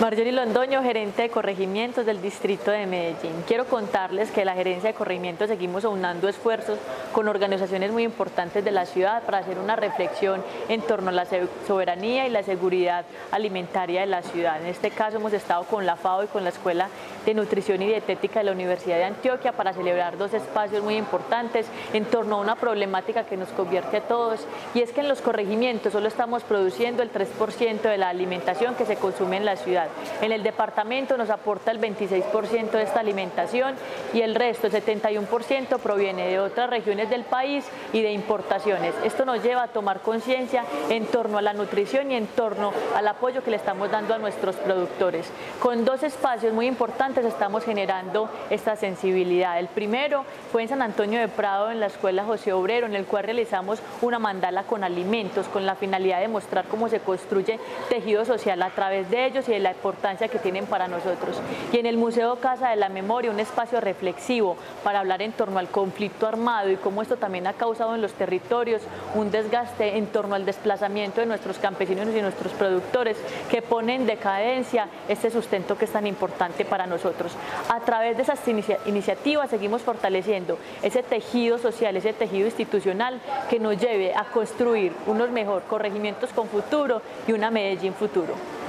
Marjorie Londoño, gerente de corregimientos del distrito de Medellín. Quiero contarles que la gerencia de corregimientos seguimos aunando esfuerzos con organizaciones muy importantes de la ciudad para hacer una reflexión en torno a la soberanía y la seguridad alimentaria de la ciudad. En este caso hemos estado con la FAO y con la Escuela de Nutrición y Dietética de la Universidad de Antioquia para celebrar dos espacios muy importantes en torno a una problemática que nos convierte a todos, y es que en los corregimientos solo estamos produciendo el 3% de la alimentación que se consume en la ciudad. En el departamento nos aporta el 26% de esta alimentación y el resto, el 71%, proviene de otras regiones del país y de importaciones. Esto nos lleva a tomar conciencia en torno a la nutrición y en torno al apoyo que le estamos dando a nuestros productores. Con dos espacios muy importantes estamos generando esta sensibilidad. El primero fue en San Antonio de Prado, en la Escuela José Obrero, en el cual realizamos una mandala con alimentos, con la finalidad de mostrar cómo se construye tejido social a través de ellos y de la importancia que tienen para nosotros. Y en el Museo Casa de la Memoria, un espacio reflexivo para hablar en torno al conflicto armado y cómo esto también ha causado en los territorios un desgaste en torno al desplazamiento de nuestros campesinos y nuestros productores, que pone en decadencia este sustento que es tan importante para nosotros. A través de esas iniciativas seguimos fortaleciendo ese tejido social, ese tejido institucional que nos lleve a construir unos mejores corregimientos con futuro y una Medellín futuro.